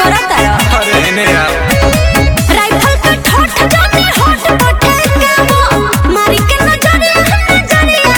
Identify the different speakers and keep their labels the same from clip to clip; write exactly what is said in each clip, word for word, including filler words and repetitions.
Speaker 1: करता रह।
Speaker 2: अरे ने यार
Speaker 1: राइफल पे ठोठ जाते होठ पटे के वो मारी के नजरिया नजरिया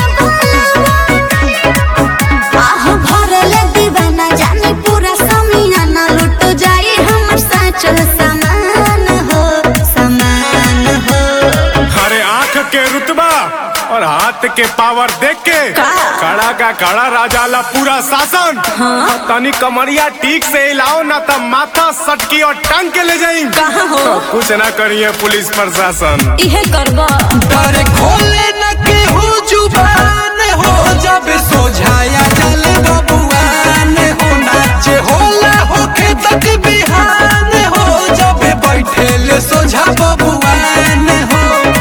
Speaker 1: आह भरले दीवाना जाने पूरा समियाना लुट जाए हमर साचल सामान हो सामान हो।
Speaker 2: अरे आंख के रुतबा और हाथ के पावर देख के
Speaker 1: का?
Speaker 2: कड़ा का कड़ा राजाला पूरा शासन।
Speaker 1: हाँ?
Speaker 2: तनी कमरिया ठीक से हिलाओ ना तब माथा सटकी और टांग के ले जाई।
Speaker 1: कहाँ हो?
Speaker 2: तो कुछ ना करिए पुलिस प्रशासन।
Speaker 1: इहे करबा
Speaker 3: डरे खोले न केहू जुबान हो जब सोझाया जल बबुआन हो नाचे होला होके तक बिहान हो जब बैठेले सोझा बबुआन हो।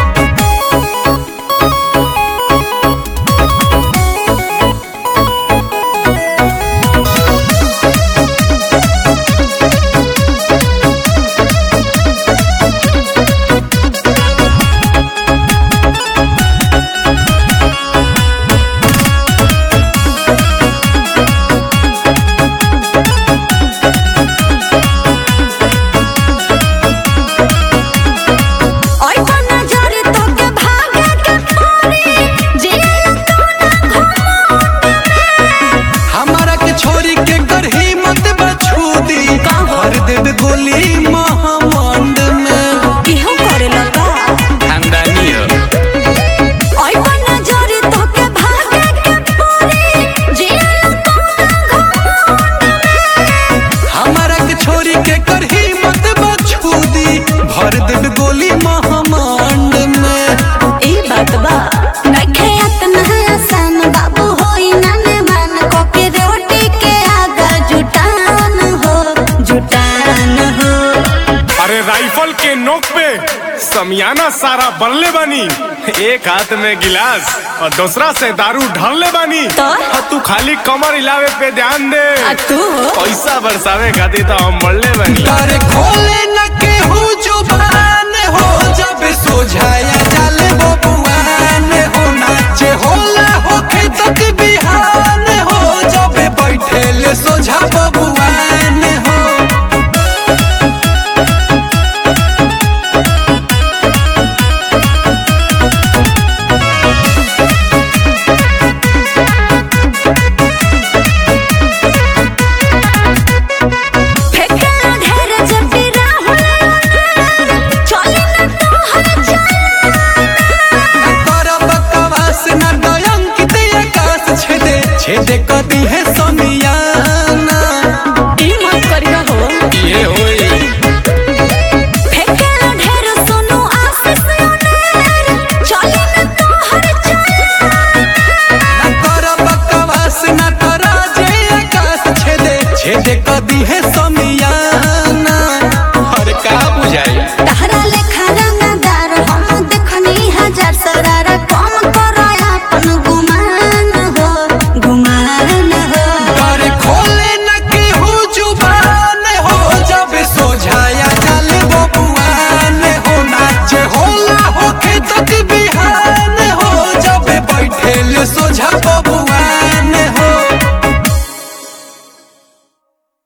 Speaker 3: गोली महामंड में
Speaker 1: इहो करे लगा
Speaker 2: खानदानी हो।
Speaker 1: ओइ बना जोरी तोके भागे के पूरी जिया घमंड में
Speaker 3: हमारा के छोरी के करही मत बछूदी भर देब गोली महामंड में।
Speaker 1: ई बात बा नखे अतना आसान बाबू होई नाने मान को के रोटी के आगा जुटान हो जुटान हो।
Speaker 2: अरे राइफल के नोक पे समियाना सारा बनले बानी। एक हाथ में गिलास और दूसरा से दारू ढालले बानी।
Speaker 1: तो?
Speaker 2: हाँ, तू खाली कमर हिलावे पे ध्यान दे।
Speaker 1: आ तू
Speaker 2: पैसा बरसावे खातिर तो हम बढ़ले बानी।
Speaker 3: डरे खोले न